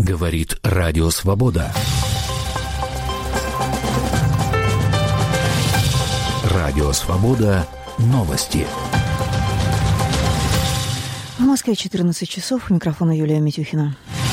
Говорит Радио Свобода. Радио Свобода. Новости. В Москве 14 часов. У микрофона Юлия Митюхина.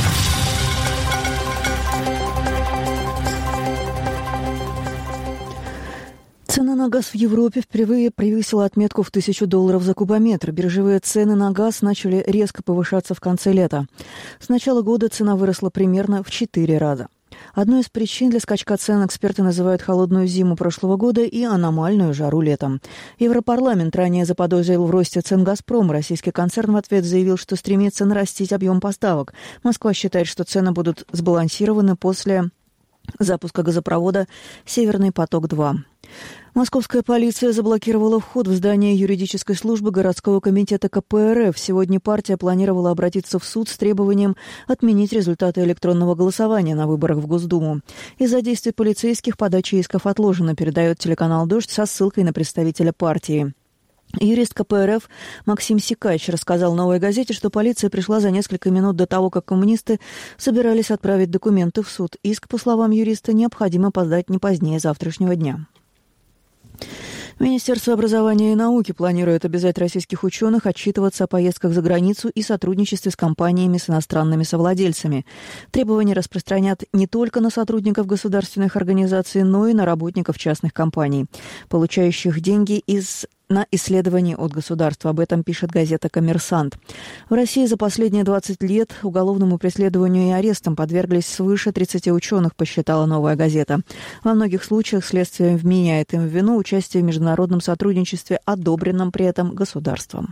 Цена на газ в Европе впервые превысила отметку в $1000 за кубометр. Биржевые цены на газ начали резко повышаться в конце лета. С начала года цена выросла примерно в 4 раза. Одной из причин для скачка цен эксперты называют холодную зиму прошлого года и аномальную жару летом. Европарламент ранее заподозрил в росте цен «Газпром». Российский концерн в ответ заявил, что стремится нарастить объем поставок. Москва считает, что цены будут сбалансированы после запуска газопровода «Северный поток-2». Московская полиция заблокировала вход в здание юридической службы городского комитета КПРФ. Сегодня партия планировала обратиться в суд с требованием отменить результаты электронного голосования на выборах в Госдуму. Из-за действий полицейских подача исков отложена, передает телеканал «Дождь» со ссылкой на представителя партии. Юрист КПРФ Максим Сикач рассказал «Новой газете», что полиция пришла за несколько минут до того, как коммунисты собирались отправить документы в суд. Иск, по словам юриста, необходимо подать не позднее завтрашнего дня. Министерство образования и науки планирует обязать российских ученых отчитываться о поездках за границу и сотрудничестве с компаниями с иностранными совладельцами. Требования распространят не только на сотрудников государственных организаций, но и на работников частных компаний, получающих деньги на исследования от государства. Об этом пишет газета «Коммерсант». В России за последние 20 лет уголовному преследованию и арестам подверглись свыше 30 ученых, посчитала «Новая газета». Во многих случаях следствие вменяет им в вину участие в международном сотрудничестве, одобренном при этом государством.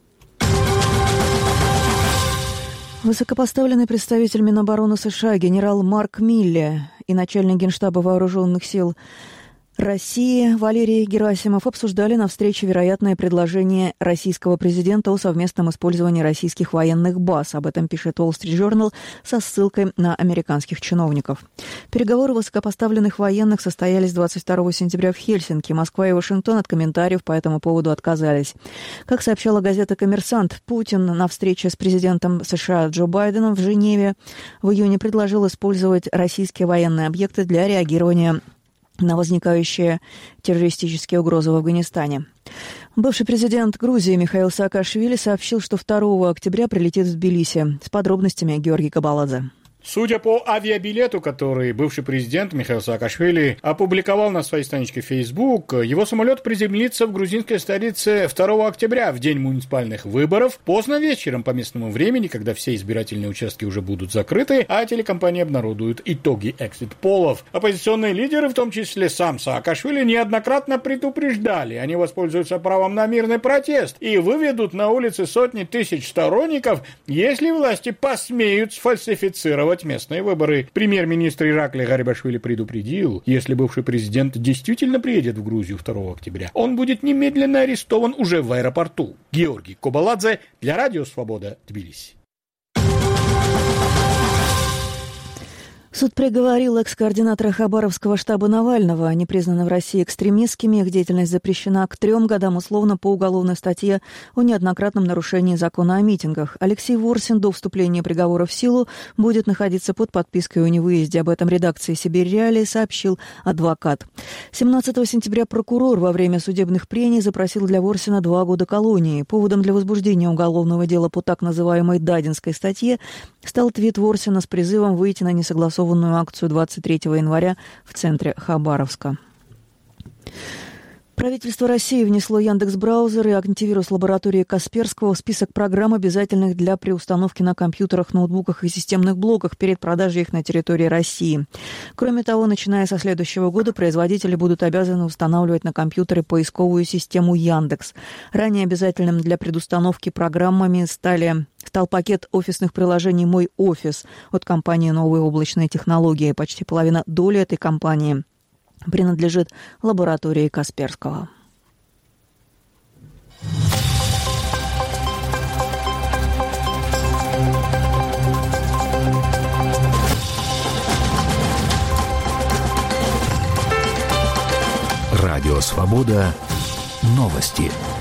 Высокопоставленный представитель Минобороны США генерал Марк Милле и начальник Генштаба Вооруженных сил России Валерий Герасимов обсуждали на встрече вероятное предложение российского президента о совместном использовании российских военных баз. Об этом пишет Wall Street Journal со ссылкой на американских чиновников. Переговоры высокопоставленных военных состоялись 22 сентября в Хельсинки. Москва и Вашингтон от комментариев по этому поводу отказались. Как сообщала газета «Коммерсант», Путин на встрече с президентом США Джо Байденом в Женеве в июне предложил использовать российские военные объекты для реагирования на возникающие террористические угрозы в Афганистане. Бывший президент Грузии Михаил Саакашвили сообщил, что 2 октября прилетит в Тбилиси. С подробностями Георгий Кабаладзе. Судя по авиабилету, который бывший президент Михаил Саакашвили опубликовал на своей страничке Facebook, его самолет приземлится в грузинской столице 2 октября, в день муниципальных выборов, поздно вечером по местному времени, когда все избирательные участки уже будут закрыты, а телекомпании обнародуют итоги экзит-полов. Оппозиционные лидеры, в том числе сам Саакашвили, неоднократно предупреждали, они воспользуются правом на мирный протест и выведут на улицы сотни тысяч сторонников, если власти посмеют сфальсифицировать местные выборы. Премьер-министр Ираклий Гарибашвили предупредил, если бывший президент действительно приедет в Грузию 2 октября, он будет немедленно арестован уже в аэропорту. Георгий Кабаладзе для Радио Свобода, Тбилиси. Суд приговорил экс-координатора Хабаровского штаба Навального, непризнанного в России экстремистскими, их деятельность запрещена, к 3 годам условно по уголовной статье о неоднократном нарушении закона о митингах. Алексей Ворсин до вступления приговора в силу будет находиться под подпиской о невыезде. Об этом редакции «Сибирь Реалии» сообщил адвокат. 17 сентября прокурор во время судебных прений запросил для Ворсина 2 года колонии. Поводом для возбуждения уголовного дела по так называемой Дадинской статье стал твит Ворсина с призывом выйти на несогласованную акцию 23 января в центре Хабаровска. Правительство России внесло Яндекс.Браузер и антивирус лаборатории Касперского в список программ, обязательных для преустановки на компьютерах, ноутбуках и системных блоках перед продажей их на территории России. Кроме того, начиная со следующего года производители будут обязаны устанавливать на компьютеры поисковую систему Яндекс. Ранее обязательным для предустановки программами стал пакет офисных приложений «Мой офис» от компании «Новые облачные технологии». Почти половина доли этой компании принадлежит лаборатории Касперского. Радио Свобода. Новости.